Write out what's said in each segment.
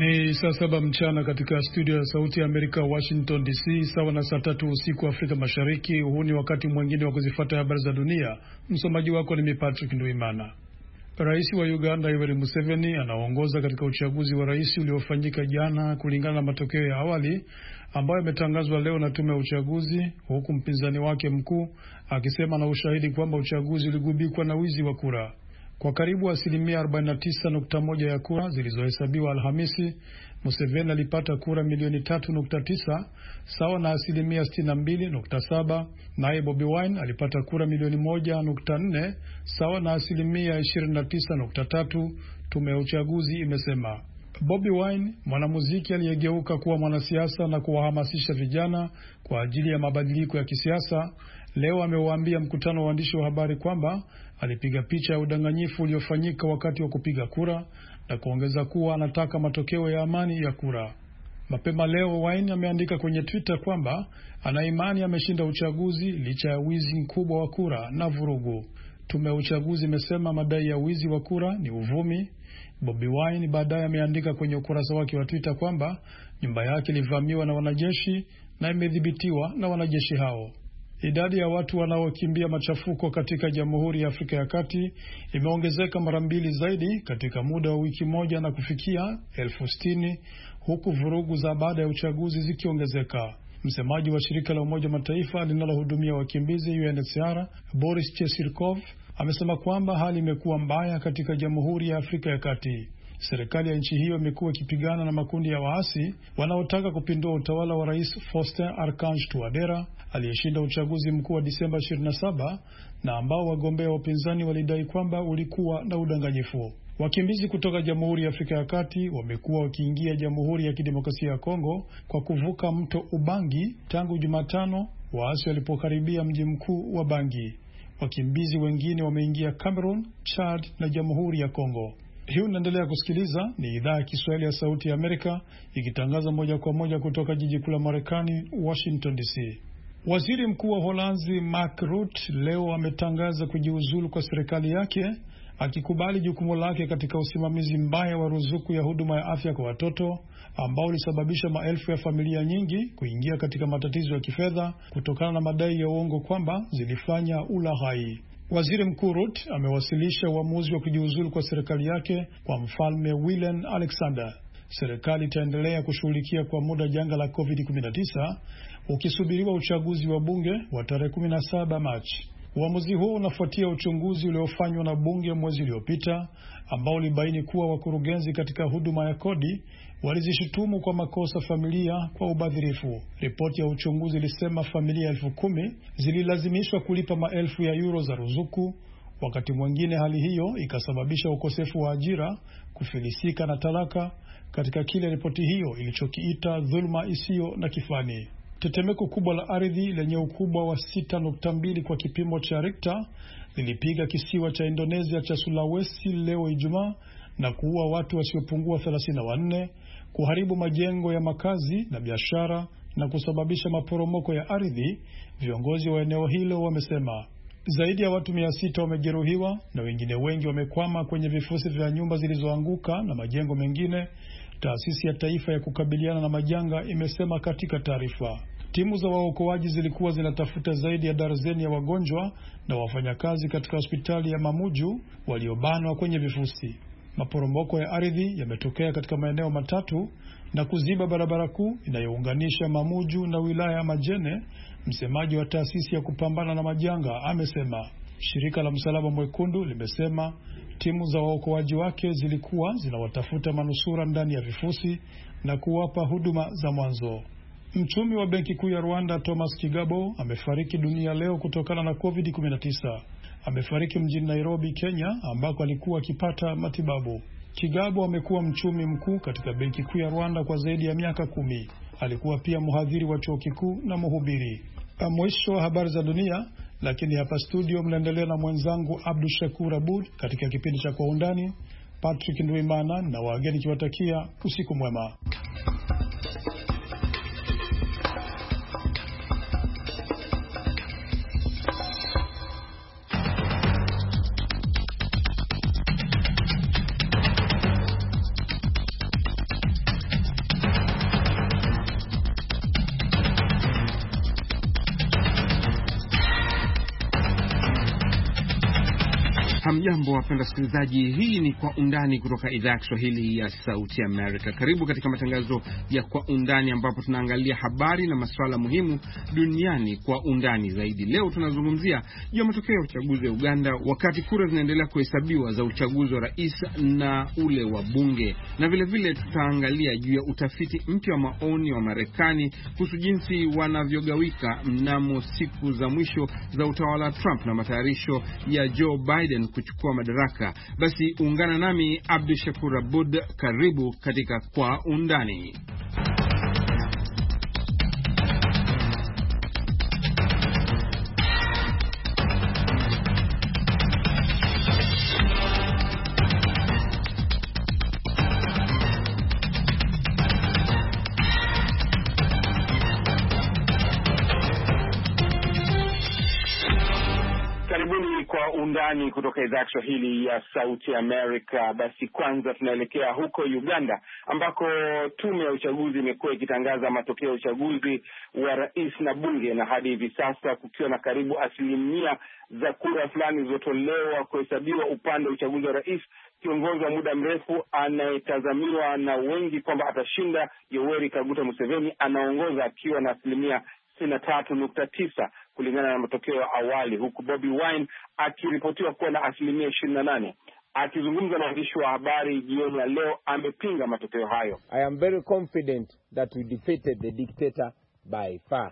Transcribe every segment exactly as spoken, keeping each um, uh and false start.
Ni saa saba mchana katika studio ya Sauti ya Amerika, Washington D C, sawa na saa tatu usiku Afrika Mashariki. Huu ni wakati mwingine wa kuzifuata habari za dunia. Msomaji wako ni mimi Patrick Nduimana. Rais wa Uganda Yoweri Museveni anaongoza katika uchaguzi wa rais uliofanyika jana kulingana na matokeo ya awali ambayo yametangazwa leo na tume ya uchaguzi, huku mpinzani wake mkuu akisema na ushahidi kwamba uchaguzi uligubikwa na wizi wa kura. Kwa karibu asilimia arobaini na tisa nukta moja ya kura zilizohesabiwa Alhamisi, Museveni alipata kura milioni tatu nukta tisa sawa na asilimia sitini na mbili nukta saba. Naye Bobi Wine alipata kura milioni moja nukta nne sawa na asilimia ishirini na tisa nukta tatu, tume ya uchaguzi imesema. Bobi Wine, mwanamuziki aliyegeuka kuwa mwanasiasa na kuwahamasisha vijana kwa ajili ya mabadiliko ya kisiasa, leo amewaambia mkutano wa waandishi wa habari kwamba alipiga picha ya udanganyifu uliofanyika wakati wa kupiga kura na kuongeza kuwa anataka matokeo ya amani ya kura. Mapema leo Wine ameandika kwenye Twitter kwamba ana imani ameshinda uchaguzi licha ya wizi mkubwa wa kura na vurugu. Tume ya uchaguzi imesema madai ya wizi wa kura ni uvumi. Bobi Wine baadaye ameandika kwenye ukurasa wake wa Twitter kwamba nyumba yake ilivamiwa na wanajeshi na imedhibitiwa na wanajeshi hao. Idadi ya watu wanaokimbia machafuko katika Jamhuri ya Afrika ya Kati imeongezeka mara mbili zaidi katika muda wa wiki moja na kufikia elfu sitini, huku vurugu za baada ya uchaguzi zikiongezeka. Msemaji wa shirika la Umoja Mataifa linalohudumia wakimbizi U N H C R, Boris Chesirkov, amesema kwamba hali imekuwa mbaya katika Jamhuri ya Afrika ya Kati. Serikali ya nchi hiyo imekuwa ikipigana na makundi ya waasi wanaotaka kupindua utawala wa Rais Faustin Archange Touadera aliyeshinda uchaguzi mkuu wa Disemba ishirini na saba na ambao wagombea wa upinzani walidai kwamba ulikuwa na udanganyifu. Wakimbizi kutoka Jamhuri ya Afrika ya Kati wamekuwa wakiingia Jamhuri ya Kidemokrasia ya Kongo kwa kuvuka mto Ubangi tangu Jumatano waasi walipokaribia mji mkuu wa Bangi. Wakimbizi wengine wameingia Cameroon, Chad na Jamhuri ya Kongo. Hii unaendelea kusikiliza, ni idhaa ya Kiswahili ya Sauti ya Amerika ikitangaza moja kwa moja kutoka jiji kuu la Marekani, Washington D C. Waziri Mkuu wa Holanzi Mark Rutte leo ametangaza kujiuzulu kwa serikali yake, akikubali jukumu lake katika usimamizi mbaya wa ruzuku ya huduma ya afya kwa watoto ambao ulisababisha maelfu ya familia nyingi kuingia katika matatizo ya kifedha kutokana na madai ya uongo kwamba zilifanya ulaghai. Waziri Mkuu Rutte amewasilisha uamuzi wa kujiuzulu kwa serikali yake kwa Mfalme Willem Alexander. Serikali itaendelea kushughulikia kwa muda janga la covid kumi na tisa ukisubiriwa uchaguzi wa bunge wa tarehe kumi na saba Machi. Uamuzi huu unafuatia uchunguzi uliofanywa na bunge mwezi uliopita ambao ulibaini kuwa wakurugenzi katika huduma ya kodi walizishutumu kwa makosa familia kwa ubadhirifu. Ripoti ya uchunguzi ilisema familia elfu kumi zililazimishwa kulipa maelfu ya euro za ruzuku. Wakati mwingine hali hiyo ikasababisha ukosefu wa ajira, kufilisika na talaka, katika kile ripoti hiyo ilichokiita dhulma isiyo na kifani. Tetemeko kubwa la ardhi lenye ukubwa wa sita nukta mbili kwa kipimo cha Richter lilipiga kisiwa cha Indonesia cha Sulawesi leo Ijumaa na kuua watu wasiopungua thelathini na wanne, kuharibu majengo ya makazi na biashara na kusababisha maporomoko ya ardhi, viongozi wa eneo hilo wamesema. Zaidi ya watu mia sita wamejeruhiwa na wengine wengi wamekwama kwenye vifusi vya nyumba zilizoanguka na majengo mengine, Taasisi ya Taifa ya Kukabiliana na Majanga imesema katika taarifa. Timu za waokoaji zilikuwa zinatafuta zaidi ya darzeni ya wagonjwa na wafanyakazi katika hospitali ya Mamuju waliobanwa kwenye vifusi. Maporomoko ya ardhi yametokea katika maeneo matatu na kuziba barabara kuu inayounganisha Mamuju na wilaya ya Majene. Msemaji wa taasisi ya kupambana na majanga amesema. Shirika la Msalaba Mwekundu limesema timu za waokoaji wake zilikuwa zinawatafuta manusura ndani ya vifusi na kuwapa huduma za mwanzo. Mchumi wa Benki Kuu ya Rwanda Thomas Kigabo amefariki dunia leo kutokana na covid kumi na tisa. Amefariki mjini Nairobi, Kenya, ambako alikuwa akipata matibabu. Kigabo amekuwa mchumi mkuu katika Benki Kuu ya Rwanda kwa zaidi ya miaka kumi. Alikuwa pia mhadhiri wa chuo kikuu na mhubiri. Mwisho wa habari za dunia, lakini hapa studio mnaendelea na mwenzangu Abdul Shakur Abud katika kipindi cha Kwa Undani. Patrick Nduimana na wageni kiwatakia usiku mwema. Hamjambo wapenda wasikilizaji, hii ni Kwa Undani kutoka idhaa ya Kiswahili ya Sauti Amerika. Karibu katika matangazo ya Kwa Undani ambapo tunaangalia habari na masuala muhimu duniani kwa undani zaidi. Leo tunazungumzia juu ya matokeo ya uchaguzi wa Uganda wakati kura zinaendelea kuhesabiwa za uchaguzi wa rais na ule wa bunge. Na vile vile tutaangalia juu ya utafiti mpya wa maoni wa Marekani kuhusu jinsi wanavyogawika mnamo siku za mwisho za utawala wa Trump na matayarisho ya Joe Biden kuchukua madaraka. Basi ungana nami Abdi Shakur Abud, karibu katika Kwa Undani. Undani kutoka idhaa ya Kiswahili ya Sauti Amerika. Basi kwanza tunaelekea huko Uganda ambako tume ya uchaguzi imekuwa ikitangaza matokeo ya uchaguzi wa rais na bunge, na hadi hivi sasa kukiwa na karibu asilimia za kura fulani zilizotolewa kuhesabiwa upande wa uchaguzi wa rais. Kiongozi wa muda mrefu anayetazamiwa na wengi kwamba atashinda, Yoweri Kaguta Museveni, anaongoza akiwa na asilimia sitini na tatu nukta tisa kulingana na matokeo ya awali, huku Bobi Wine akiripotiwa kuwa na asilimia ishirini na nane. Akizungumza na waandishi wa habari jioni ya leo, amepinga matokeo hayo. I am very confident that we defeated the dictator by far.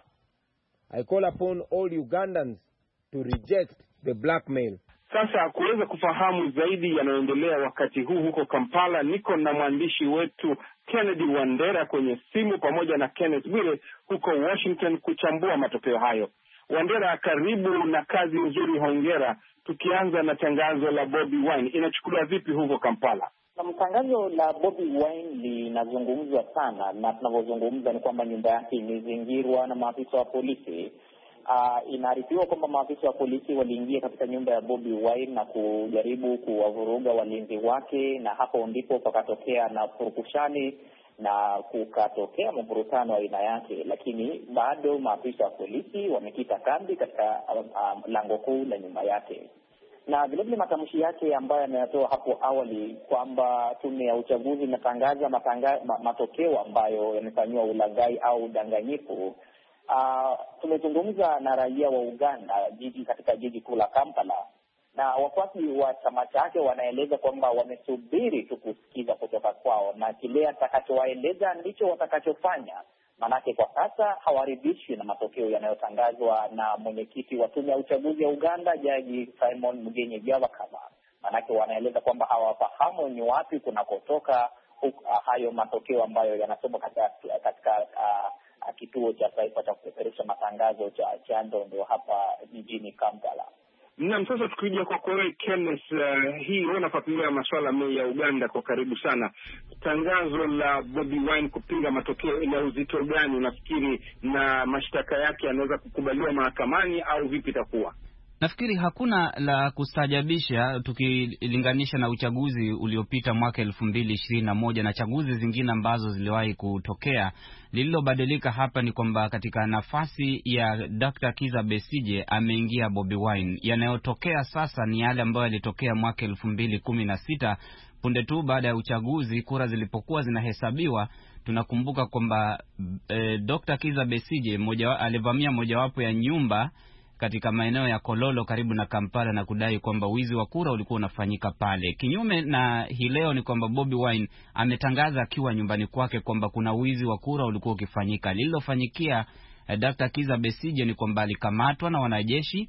I call upon all Ugandans to reject the blackmail. Sasa kuweza kufahamu zaidi yanayoendelea wakati huu huko Kampala, niko na mwandishi wetu Kennedy Wandera kwenye simu pamoja na Kenneth Bwire huko Washington kuchambua matokeo hayo. Wandera, karibu na kazi nzuri, hongera. Tukianza na tangazo la Bobi Wine, inachukuliwa vipi huko Kampala? Na tangazo la Bobi Wine linazungumzwa sana, na tunavyozungumza ni kwamba nyumba yake imezingirwa na maafisa wa polisi. Uh, inaarifiwa kwamba maafisa wa polisi waliingia katika nyumba ya Bobi Wine na kujaribu kuwavuruga walinzi wake, na hapo ndipo pakatokea na furukushani na kukatokea mvurutano wa aina yake, lakini bado maafisa wa polisi wamekita kambi katika um, um, lango kuu la nyumba yake. Na vile vile matamshi yake ambayo ameyatoa hapo awali kwamba tume ya uchaguzi imetangaza matanga, matokeo ambayo yamefanywa ulaghai au udanganyifu. Uh, tumezungumza na raia wa Uganda jiji katika jiji kuu la Kampala, na wafuasi wa chama chake wanaeleza kwamba wamesubiri tu kusikiza kutoka kwao, na kile atakachowaeleza ndicho watakachofanya. Manake kwa sasa hawaridhishwi na matokeo yanayotangazwa na mwenyekiti wa tume ya uchaguzi ya Uganda, Jaji Simon Mugenyi Byabakama. Manake wanaeleza kwamba hawafahamu ni wapi kunakotoka uh, hayo matokeo ambayo yanasoma katika, katika uh, kituo cha taifa cha kupeperusha matangazo cha Chandondo hapa jijini Kampala. Naam, sasa tukija kwa kwa Kenneth, uh, hii unafuatilia masuala mengi ya Uganda kwa karibu sana. Tangazo la Bobi Wine kupinga matokeo ina uzito gani unafikiri, na mashtaka yake yanaweza kukubaliwa mahakamani au vipi itakuwa? Nafikiri hakuna la kustajabisha tukilinganisha na uchaguzi uliopita mwaka elfu mbili ishirini na moja na chaguzi zingine ambazo ziliwahi kutokea. Lililobadilika hapa ni kwamba katika nafasi ya Doctor Kizza Besigye ameingia Bobi Wine. Yanayotokea sasa ni yale ambayo yalitokea mwaka elfu mbili kumi na sita punde tu baada ya uchaguzi, kura zilipokuwa zinahesabiwa. Tunakumbuka kwamba eh, Doctor Kizza Besigye moja alivamia mojawapo ya nyumba katika maeneo ya Kololo karibu na Kampala na kudai kwamba wizi wa kura ulikuwa unafanyika pale. Kinyume na hii leo ni kwamba Bobi Wine ametangaza akiwa nyumbani kwake kwamba kuna wizi wa kura ulikuwa ukifanyika. Lililofanyikia eh, Doctor Kizza Besigye ni kwamba alikamatwa na wanajeshi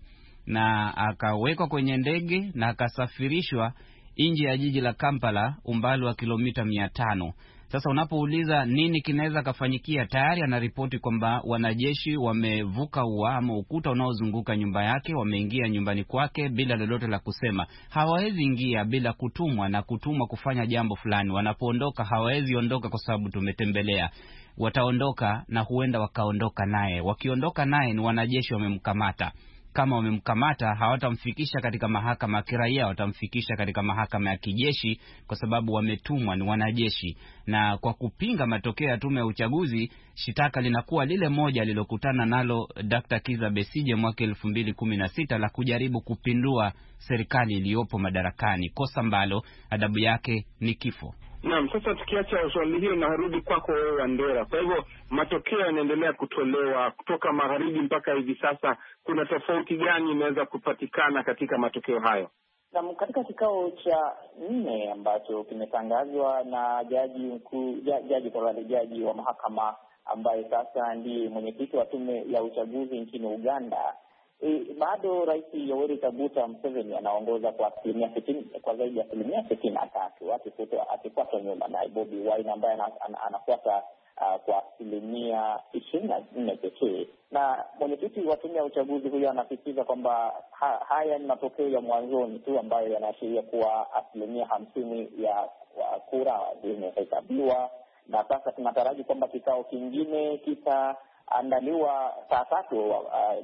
na akawekwa kwenye ndege na akasafirishwa nje ya jiji la Kampala umbali wa kilomita mia tano. Sasa unapouliza nini kinaweza kafanyikia, tayari anaripoti kwamba wanajeshi wamevuka ua ama ukuta unaozunguka nyumba yake, wameingia nyumbani kwake bila lolote la kusema. Hawawezi ingia bila kutumwa na kutumwa kufanya jambo fulani. Wanapoondoka hawawezi ondoka kwa sababu tumetembelea. Wataondoka na huenda wakaondoka naye. Wakiondoka naye ni wanajeshi wamemkamata. kama wamemkamata hawatamfikisha katika mahakama ya kiraia, watamfikisha katika mahakama ya kijeshi, kwa sababu wametumwa, ni wanajeshi. Na kwa kupinga matokeo ya tume ya uchaguzi, shitaka linakuwa lile moja lilokutana nalo Daktari Kizza Besigye mwaka elfu mbili kumi na sita la kujaribu kupindua serikali iliyopo madarakani, kosa ambalo adabu yake ni kifo. Naam, sasa tukiacha swali hilo na harudi kwako wewe Wandera. Kwa hivyo matokeo yanaendelea kutolewa kutoka magharibi mpaka hivi sasa, kuna tofauti gani inaweza kupatikana katika matokeo hayo? Na katika kikao cha nne ambacho kimetangazwa na jaji mkuu jaji kwa jaji wa mahakama ambaye sasa ndiye mwenyekiti wa tume ya uchaguzi nchini Uganda, E, bado Rais Yoweri Kaguta Museveni anaongoza kwa asilimia sitini, kwa zaidi ya asilimia sitini na tatu, akifuatwa nyuma na Bobi Wine ambaye anafuata uh, kwa asilimia ishirini na nne pekee. Na mwenyekiti wa tume ya uchaguzi huyo anasisitiza kwamba ha, haya ni matokeo ya mwanzoni tu ambayo yanaashiria kuwa asilimia hamsini ya uh, kura zimehesabiwa, na sasa tunataraji kwamba kikao kingine kita andaliwa saa tatu uh,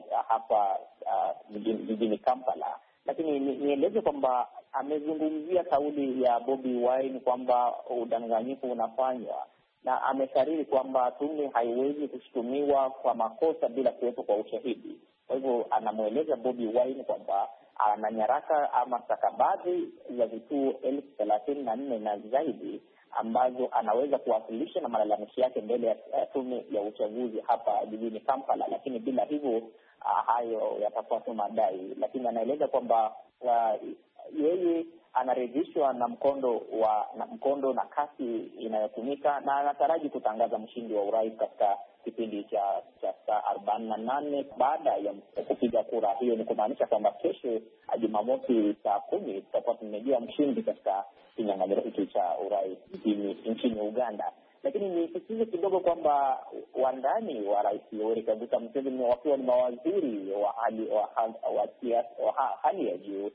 hapa jijini uh, Kampala. Lakini nieleze kwamba amezungumzia kauli ya Bobi Wine kwamba udanganyifu unafanywa, na amekariri kwamba tume haiwezi kushutumiwa kwa makosa bila kuwepo kwa ushahidi. Kwa hivyo anamweleza Bobi Wine kwamba ana nyaraka ama stakabadhi za vituo elfu thelathini na nne na zaidi ambazo anaweza kuwasilisha na malalamishi yake mbele ya uh, tume ya uchaguzi hapa jijini Kampala, lakini bila hivyo uh, hayo yatakuwa tu madai. Lakini anaeleza kwamba uh, yeye anaridhishwa na mkondo wa na mkondo na kasi inayotumika, na anataraji kutangaza mshindi wa urais katika kipindi cha cha saa arobaini na nane baada ya kupiga kura. Hiyo ni kumaanisha kwamba kesho Jumamosi saa kumi tutakuwa tumejua mshindi katika kinyang'anyiro hiki cha urais nchini Uganda. Lakini nisisitize kidogo kwamba wandani wa Rais Yoweri Kaguta Museveni wakiwa ni mawaziri wa hali wa, wa, wa hali ya juu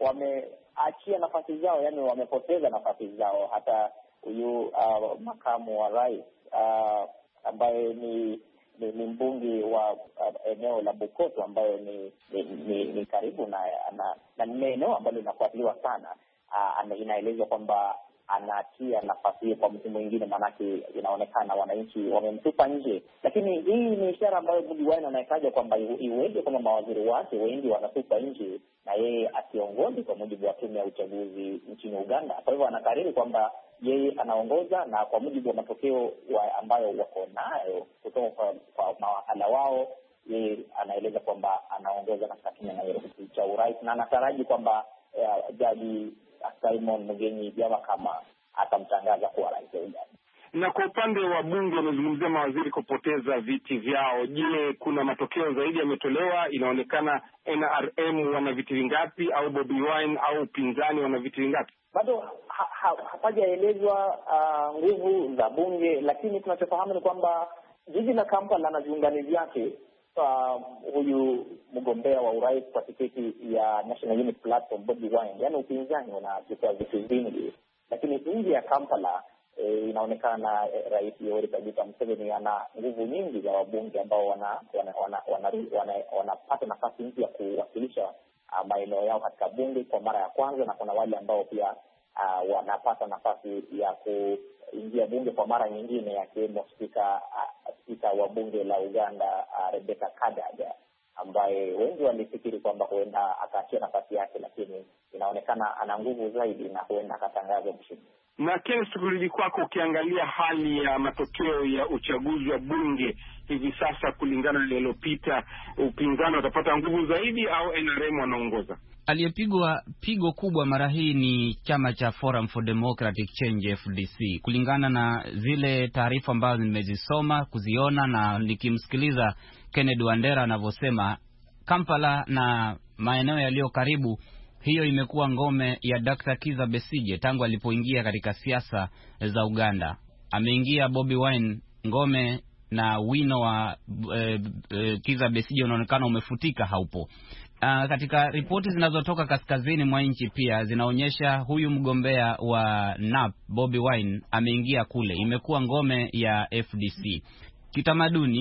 wameachia nafasi zao, yani wamepoteza nafasi zao. Hata huyu uh, makamu wa rais uh, ambaye ni ni, ni mbunge wa uh, eneo la Bukoto ambayo ni ni, ni, ni karibu na na, na ni eneo ambalo linafuatiliwa sana. Uh, inaelezwa kwamba anatia nafasi hiyo kwa mtu mwingine, maanake inaonekana wananchi wamemtupa nje. Lakini hii ni ishara ambayo Bobi Wine anaitaja kwamba iweje kwamba mawaziri wake wengi wanatupa nje na yeye asiongozi kwa mujibu wa tume ya uchaguzi nchini Uganda. Kwa hivyo anakariri kwamba yeye anaongoza, na kwa mujibu wa matokeo wa ambayo wako nayo kutoka kwa, kwa mawakala wao, yeye anaeleza kwamba anaongoza katika kinyang'anyiro cha urais, na anataraji kwamba uh, jaji Simon Mugenyi Byabakama atamtangaza kuwa rais wa Uganda. Na kwa upande wa bunge wamezungumzia mawaziri kupoteza viti vyao. Je, kuna matokeo zaidi yametolewa? Inaonekana N R M wana viti vingapi, au Bobi Wine au upinzani wana viti vingapi? Bado hapajaelezwa ha, uh, nguvu za bunge, lakini tunachofahamu ni kwamba jiji la Kampala na viungani vyake, uh, huyu mgombea wa urais kwa tiketi ya National Unity Platform Bobi Wine, yani upinzani unachukua viti vingi. Lakini nje ya Kampala e, inaonekana e, Rais Yoweri Kaguta Museveni ana nguvu nyingi za wabunge ambao wanapata wana, wana, wana, wana, wana, wana nafasi mpya ya kuwasilisha uh, maeneo yao katika bunge kwa mara ya kwanza, na kuna wale ambao pia uh, wanapata nafasi ya kuingia bunge kwa mara nyingine, akiwemo spika uh, spika wa bunge la Uganda uh, Rebecca Kadaga, ambaye wengi walifikiri kwamba huenda akaachia nafasi yake, lakini inaonekana ana nguvu zaidi na huenda akatangaza mshindi. Na Ken, tukirudi kwako, ukiangalia hali ya matokeo ya uchaguzi wa bunge hivi sasa kulingana na lililopita, upinzani utapata nguvu zaidi au N R M wanaongoza? Aliyepigwa pigo kubwa mara hii ni chama cha Forum for Democratic Change F D C, kulingana na zile taarifa ambazo nimezisoma kuziona na nikimsikiliza Kennedy Wandera anavyosema. Kampala na maeneo yaliyo karibu, hiyo imekuwa ngome ya Daktari Kizza Besigye tangu alipoingia katika siasa za Uganda. Ameingia Bobi Wine, ngome na wino wa e, e, Kizza Besigye unaonekana umefutika, haupo. Uh, katika ripoti zinazotoka kaskazini mwa nchi pia zinaonyesha huyu mgombea wa N A P Bobi Wine ameingia kule, imekuwa ngome ya F D C. Kitamaduni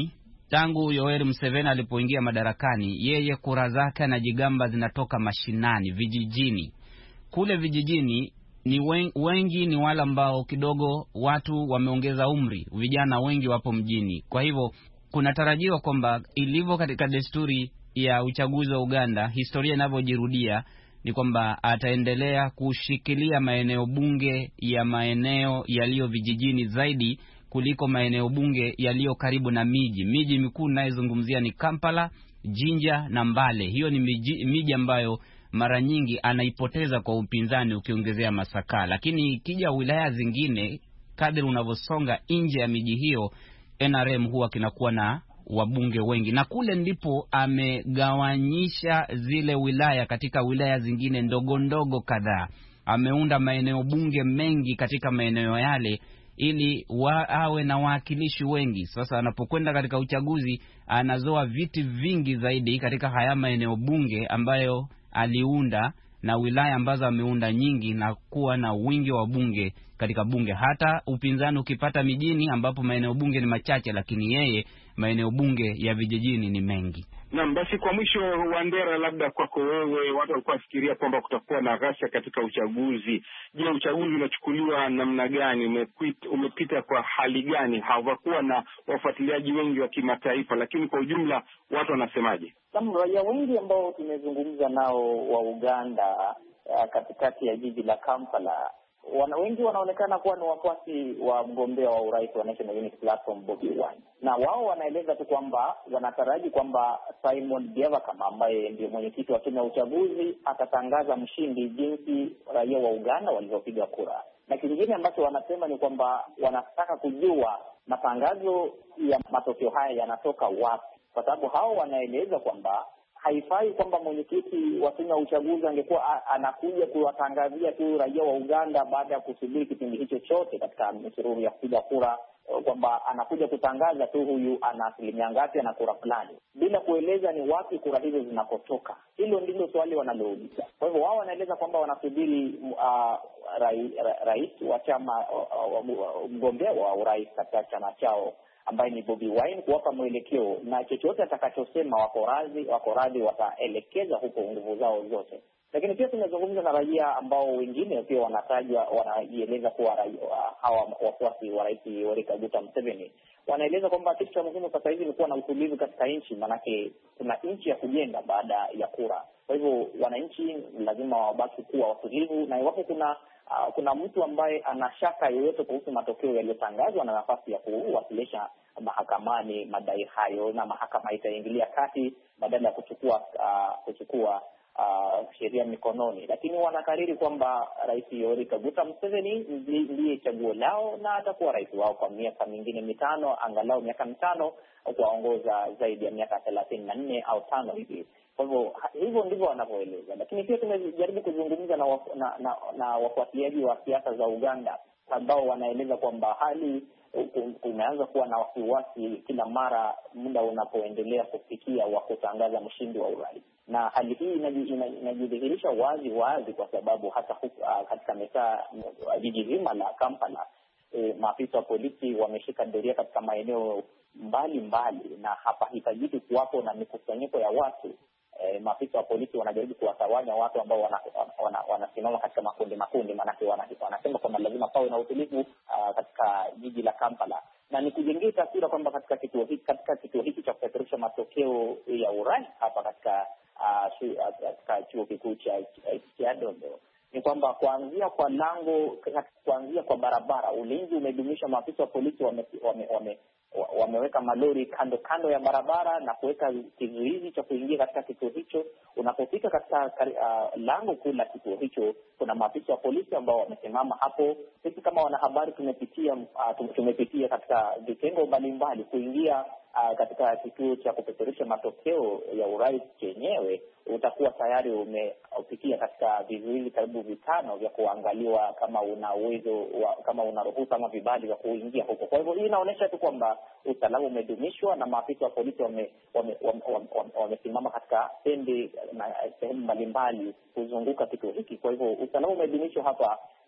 tangu Yoweri Museveni alipoingia madarakani, yeye kura zake na jigamba zinatoka mashinani, vijijini. Kule vijijini ni wengi ni wale ambao kidogo watu wameongeza umri, vijana wengi wapo mjini. Kwa hivyo kunatarajiwa kwamba ilivyo katika desturi ya uchaguzi wa Uganda, historia inavyojirudia ni kwamba ataendelea kushikilia maeneo bunge ya maeneo yaliyo vijijini zaidi kuliko maeneo bunge yaliyo karibu na miji. Miji mikuu ninayozungumzia ni Kampala, Jinja na Mbale. Hiyo ni miji, miji ambayo mara nyingi anaipoteza kwa upinzani ukiongezea Masaka. Lakini ikija wilaya zingine, kadri unavyosonga nje ya miji hiyo, N R M huwa kinakuwa na wabunge wengi. Na kule ndipo amegawanyisha zile wilaya katika wilaya zingine ndogo ndogo kadhaa. Ameunda maeneo bunge mengi katika maeneo yale ili wa, awe na wawakilishi wengi. Sasa anapokwenda katika uchaguzi anazoa viti vingi zaidi katika haya maeneo bunge ambayo aliunda, na wilaya ambazo ameunda nyingi, na kuwa na wingi wa bunge katika bunge. Hata upinzani ukipata mijini ambapo maeneo bunge ni machache, lakini yeye maeneo bunge ya vijijini ni mengi. Naam, basi kwa mwisho, Wandera, labda kwako wewe, watu walikuwa wafikiria kwamba kutakuwa na ghasia katika uchaguzi. Je, uchaguzi unachukuliwa namna gani? Umepita, umepita kwa hali gani? Hawakuwa na wafuatiliaji wengi wa kimataifa, lakini kwa ujumla watu wanasemaje? Kama raia wengi ambao tumezungumza nao wa Uganda katikati ya jiji la Kampala, wana wengi wanaonekana kuwa ni wafuasi wa mgombea wa urais wa National Unity Platform Bobi Wine, na wao wanaeleza tu kwamba wanataraji kwamba Simon Byabakama ambaye ndio mwenyekiti wa tume ya uchaguzi atatangaza mshindi jinsi raia wa Uganda walivyopiga kura. Na kingine ambacho wanasema ni kwamba wanataka kujua matangazo ya matokeo haya yanatoka wapi, kwa sababu hao wanaeleza kwamba haifai kwamba mwenyekiti wa tume ya uchaguzi angekuwa anakuja kuwatangazia tu raia wa Uganda baada ya kusubiri kipindi hicho chote katika msururu ya kupiga kura, kwamba anakuja kutangaza tu huyu ana asilimia ngapi na kura fulani, bila kueleza ni wapi kura hizo zinakotoka. Hilo ndilo swali wanalouliza. Kwa hivyo wao wanaeleza kwamba wanasubiri uh, rais, rais wa chama uh, uh, mgombea wa urais katika chama chao ambaye ni Bobi Wine kuwapa mwelekeo, na chochote atakachosema wako radhi wako radhi wataelekeza huko nguvu zao zote. Lakini pia tumezungumza na raia ambao wengine pia wanatajwa, wanajieleza kuwa hawa wafuasi wa Rais Yoweri Kaguta Museveni. Wanaeleza kwamba kitu cha muhimu sasa hivi ni kuwa na utulivu katika nchi, manake kuna nchi ya kujenga baada ya kura. Kwa hivyo wananchi lazima wabaki kuwa watulivu, na iwapo kuna Uh, kuna mtu ambaye ana shaka yoyote kuhusu matokeo yaliyotangazwa, na nafasi ya kuwasilisha mahakamani madai hayo, na mahakama itaingilia kati badala ya kuchukua uh, kuchukua uh, sheria mikononi. Lakini wanakariri kwamba Rais Yoweri Kaguta Museveni ndiye chaguo lao, na atakuwa rais wao kwa miaka mingine mitano, angalau miaka mitano, kuwaongoza zaidi ya miaka thelathini na nne au tano hivi. Kwa hivyo hivyo ndivyo wanavyoeleza. Lakini pia tumejaribu kuzungumza na, waf, na, na, na wafuatiliaji wa siasa za Uganda ambao wanaeleza kwamba hali umeanza kuwa na wasiwasi kila mara muda unapoendelea kufikia wa kutangaza mshindi wa urais. Na hali hii inajidhihirisha wazi wazi kwa sababu hata huku, uh, katika mitaa jiji zima la Kampala, e, maafisa wa polisi wameshika doria katika maeneo mbali mbali, na hapa hitajiki kuwapo na mikusanyiko ya watu. E, maafisa wa polisi wanajaribu kuwatawanya watu ambao wanasimama wana, wana, wana katika makundi makundi, maanake wanasema kwamba lazima pawe na utulivu uh, katika jiji la Kampala. Na ni kujengea taswira kwamba katika kituo hiki katika kituo hiki cha kupeperusha matokeo ya urais hapa katika uh, shu, uh, katika chuo kikuu cha Kyadondo, ni kwamba kuanzia kwa lango, kuanzia kwa barabara, ulinzi umedumisha. Maafisa wa polisi wame, wame, wame wameweka malori kando kando ya barabara na kuweka kizuizi cha kuingia katika kituo hicho. Unapofika katika uh, lango kuu la kituo hicho, kuna maafisa wa polisi ambao wamesimama hapo. Sisi kama wanahabari tumepitia uh, tumepitia katika vitengo mbalimbali kuingia uh, katika kituo cha kupeperusha matokeo ya urais chenyewe. Utakuwa tayari umepitia katika vizuizi karibu vitano vya kuangaliwa kama una uwezo kama una ruhusa ama vibali vya kuingia huko. Kwa hivyo hii inaonyesha tu kwamba usalama umedumishwa na maafisa wa polisi wame wamesimama wame, wame katika pembe na sehemu mbalimbali kuzunguka kituo hiki. Kwa hivyo usalama umedumishwa hapa,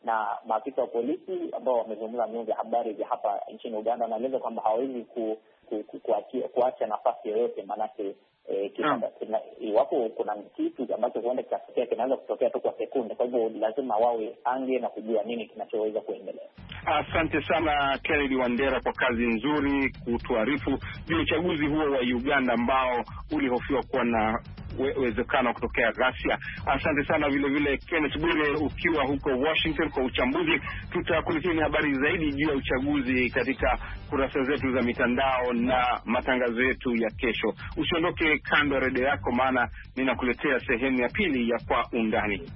na maafisa wa polisi ambao wamezungumza vyombo vya habari vya hapa nchini Uganda wanaeleza kwamba hawezi ku, ku, ku, ku, kuacha nafasi yoyote, maanake eh, iwapo kuna kitu ambacho huenda kikatokea kinaweza kutokea tu kwa sekunde. Kwa hivyo lazima wawe ange na kujua nini kinachoweza kuendelea. Asante sana Kennedy Wandera kwa kazi nzuri kutuarifu juu ya uchaguzi huo wa Uganda ambao ulihofiwa kuwa na uwezekano wa kutokea ghasia. Asante sana vile vile Kenneth Bwire ukiwa huko Washington kwa uchambuzi. Tutakuletea habari zaidi juu ya uchaguzi katika kurasa zetu za mitandao na matangazo yetu ya kesho. Usiondoke kando ya redio yako, maana ninakuletea sehemu ya pili ya Kwa Undani.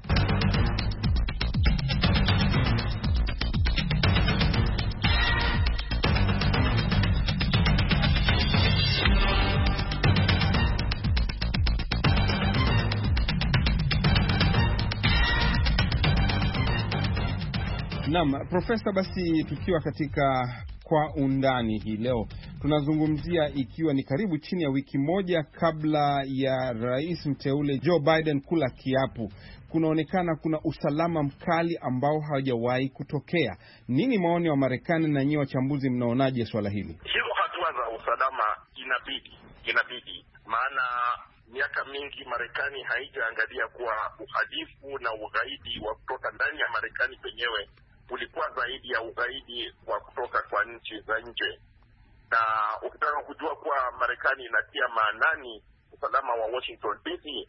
Naam, Profesa, basi tukiwa katika Kwa Undani hii leo tunazungumzia ikiwa ni karibu chini ya wiki moja kabla ya rais mteule Joe Biden kula kiapo, kunaonekana kuna usalama mkali ambao hawajawahi kutokea. Nini maoni wa Marekani na nyinyi wachambuzi, mnaonaje swala hili? Hizo hatua za usalama inabidi inabidi maana miaka mingi Marekani haijaangalia kuwa uhalifu na ugaidi wa kutoka ndani ya Marekani penyewe ulikuwa zaidi ya ugaidi wa kutoka kwa nchi za nje. Na ukitaka kujua kuwa Marekani inatia maanani usalama wa Washington D C,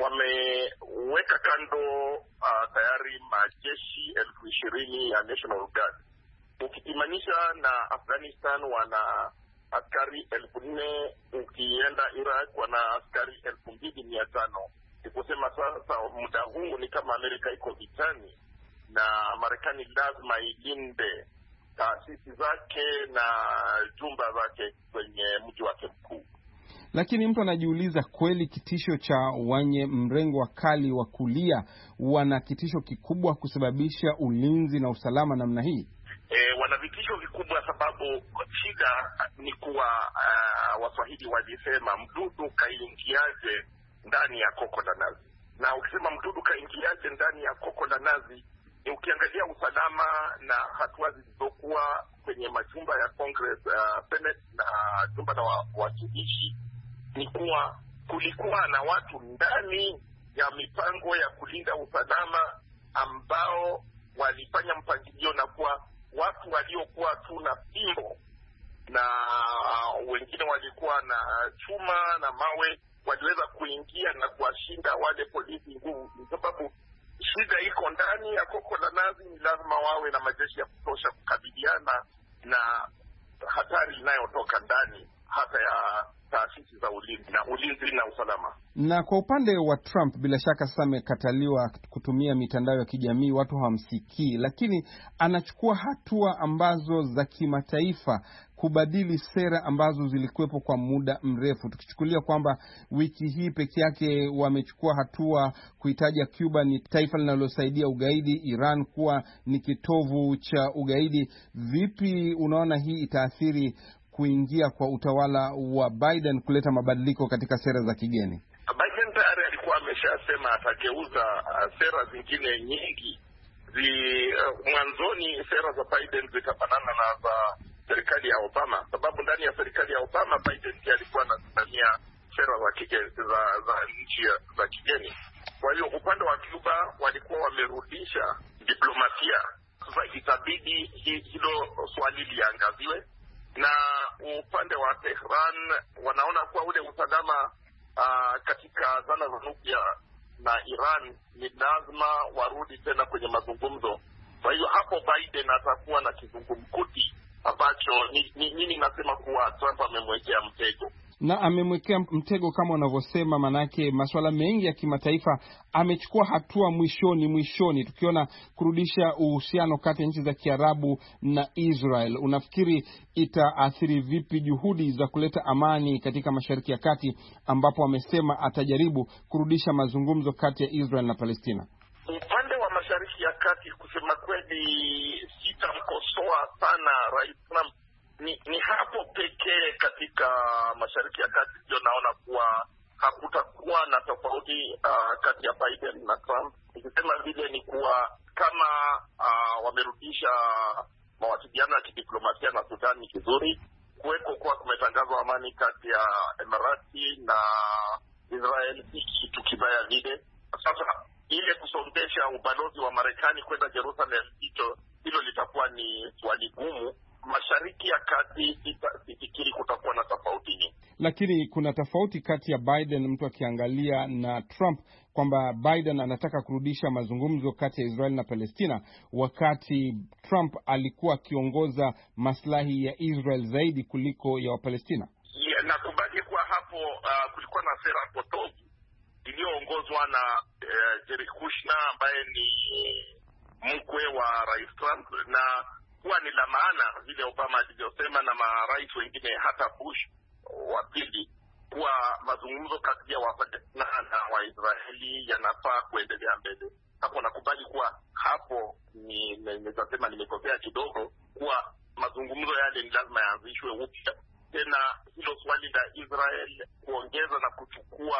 wameweka kando uh, tayari majeshi elfu ishirini ya National Guard. Ukiimanisha na Afghanistan wana askari elfu nne, ukienda Iraq wana askari elfu mbili mia tano. Nikusema sasa muda huu ni kama Amerika iko vitani, na Marekani lazima ilinde taasisi zake na jumba zake kwenye mji wake mkuu. Lakini mtu anajiuliza, kweli kitisho cha wenye mrengo wa kali wa kulia wana kitisho kikubwa kusababisha ulinzi na usalama namna hii? E, wana vitisho vikubwa, sababu shida ni kuwa uh, Waswahili walisema mdudu kaingiaje ndani ya koko la nazi. Na ukisema mdudu kaingiaje ndani ya koko la nazi, ni ukiangalia usalama na hatua zilizokuwa kwenye majumba ya Congress, uh, Senate na jumba la wawakilishi, ni kuwa kulikuwa na watu ndani ya mipango ya kulinda usalama ambao walifanya mpangilio, na kuwa watu waliokuwa tu na fimbo na wengine walikuwa na chuma na mawe waliweza kuingia na kuwashinda wale polisi nguvu, sababu shida iko ndani ya koko la nazi. Ni lazima wawe na majeshi ya kutosha kukabiliana na hatari inayotoka ndani hata ya taasisi za ulinzi na ulinzi na usalama. Na kwa upande wa Trump, bila shaka sasa amekataliwa kutumia mitandao ya kijamii, watu hawamsikii, lakini anachukua hatua ambazo za kimataifa kubadili sera ambazo zilikuwepo kwa muda mrefu. Tukichukulia kwamba wiki hii peke yake wamechukua hatua kuitaja Cuba ni taifa linalosaidia ugaidi, Iran kuwa ni kitovu cha ugaidi. Vipi unaona hii itaathiri kuingia kwa utawala wa Biden kuleta mabadiliko katika sera za kigeni? Biden tayari alikuwa ameshasema atageuza uh, sera zingine nyingi. Zi, uh, mwanzoni sera za Biden zitafanana na za serikali ya Obama, sababu ndani ya serikali ya Obama Biden pia alikuwa anasimamia sera za kigeni za, za nchi za kigeni. Kwa hiyo upande wa Cuba walikuwa wamerudisha diplomasia. Sasa itabidi hilo swali liangaziwe, na upande wa Tehran wanaona kuwa ule usalama uh, katika zana za nuklia na Iran ni lazima warudi tena kwenye mazungumzo. Kwa hiyo hapo Biden atakuwa na kizungumkuti ambacho mimi ni, nasema kuwa Trump amemwekea mtego. Na amemwekea mtego kama unavyosema, manake masuala mengi ya kimataifa amechukua hatua mwishoni mwishoni, tukiona kurudisha uhusiano kati ya nchi za Kiarabu na Israel. Unafikiri itaathiri vipi juhudi za kuleta amani katika Mashariki ya Kati, ambapo amesema atajaribu kurudisha mazungumzo kati ya Israel na Palestina? Upande wa Mashariki ya Kati, kusema kweli, sitamkosoa sana Rais Trump. Ni, ni hapo pekee katika Mashariki ya Kati ndio naona kuwa hakutakuwa na tofauti uh, kati ya Biden na Trump. Nikisema vile ni kuwa kama uh, kidiplomasia na Sudan ni kizuri. Kuweko kuwa kumetangazwa amani kati ya Emirati na Israel si kitu kibaya vile. Sasa ile kusongesha ubalozi wa Marekani kwenda Jerusalem, hilo hilo litakuwa ni swali gumu. Mashariki ya Kati sifikiri kutakuwa na tofauti nyingi. Lakini kuna tofauti kati ya Biden, mtu akiangalia, na Trump, kwamba Biden anataka kurudisha mazungumzo kati ya Israel na Palestina, wakati Trump alikuwa akiongoza maslahi ya Israel zaidi kuliko ya Wapalestina. Yeah, nakubali kwa hapo uh, kulikuwa na sera potofu iliyoongozwa na uh, Jared Kushner ambaye ni mkwe wa Rais Trump, na kuwa ni la maana vile Obama alivyosema na marais wengine hata Bush wa pili, kuwa mazungumzo kati ya Wapalestina na Waisraeli yanafaa kuendelea mbele. Hapo nakubali kuwa hapo ni naweza sema nimekosea kidogo, kuwa mazungumzo yale ni lazima yaanzishwe upya. Tena hilo swali la Israel kuongeza na kuchukua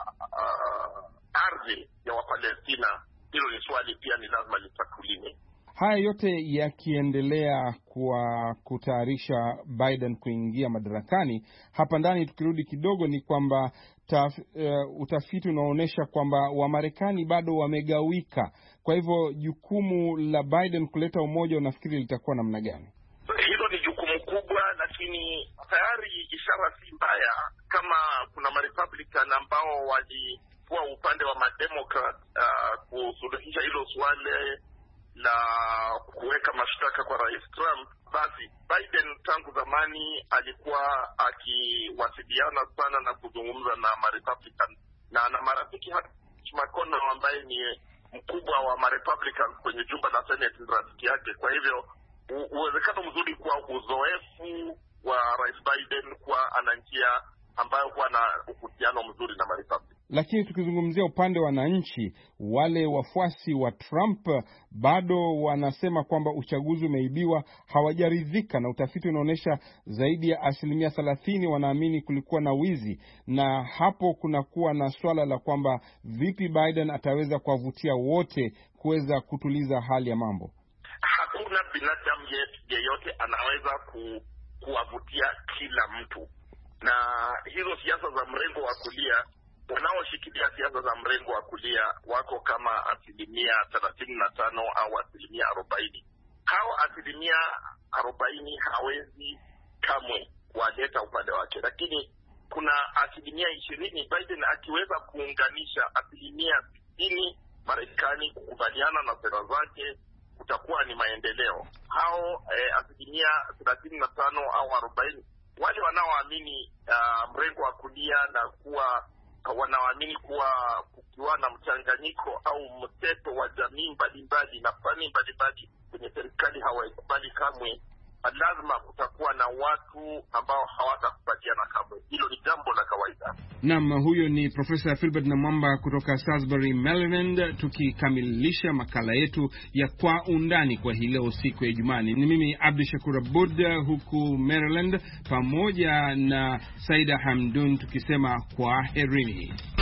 uh, ardhi ya Wapalestina, hilo ni swali pia ni lazima litatuliwe. Haya yote yakiendelea kwa kutayarisha Biden kuingia madarakani, hapa ndani tukirudi kidogo ni kwamba taf, uh, utafiti unaonyesha kwamba Wamarekani bado wamegawika. Kwa hivyo jukumu la Biden kuleta umoja, unafikiri litakuwa namna gani? Hilo ni jukumu kubwa, lakini tayari ishara si mbaya. Kama kuna ma-Republican ambao walikuwa upande wa ma-Democrat uh, kusuluhisha hilo swali la kuweka mashtaka kwa Rais Trump, basi Biden tangu zamani alikuwa akiwasiliana sana na kuzungumza na ma-Republican na na marafiki. Hata McConnell ambaye ni mkubwa wa ma-Republican kwenye jumba la Senate ni rafiki yake. Kwa hivyo uwezekano mzuri kwa uzoefu wa Rais Biden kwa ana njia ambayo huwa na uhusiano mzuri na ma-Republican. Lakini tukizungumzia upande wa wananchi, wale wafuasi wa Trump bado wanasema kwamba uchaguzi umeibiwa, hawajaridhika, na utafiti unaonyesha zaidi ya asilimia thelathini wanaamini kulikuwa na wizi. Na hapo kunakuwa na swala la kwamba vipi Biden ataweza kuwavutia wote kuweza kutuliza hali ya mambo. Hakuna binadamu yeyote anaweza ku, kuwavutia kila mtu, na hizo siasa za mrengo wa kulia, wanaoshikilia siasa za mrengo wa kulia wako kama asilimia thelathini na tano au asilimia arobaini. Hao asilimia arobaini hawezi kamwe kuwaleta upande wake, lakini kuna asilimia ishirini Biden akiweza kuunganisha asilimia sitini Marekani kukubaliana na sera zake, kutakuwa ni maendeleo. Hao eh, asilimia thelathini na tano au arobaini, wale wanaoamini uh, mrengo wa kulia na kuwa wanaamini kuwa kukiwa na mchanganyiko au mseto wa jamii mbalimbali na fani mbalimbali kwenye serikali hawaikubali kamwe, lazima kutakuwa na watu ambao hawatakubaliana kamwe. Hilo ni jambo la kawaida. Naam, huyo ni Profesa Philbert Namwamba kutoka Salisbury, Maryland, tukikamilisha makala yetu ya Kwa Undani kwa hii leo siku ya Ijumaa. Ni mimi Abdi Shakur Abud huku Maryland pamoja na Saida Hamdun tukisema kwa herini.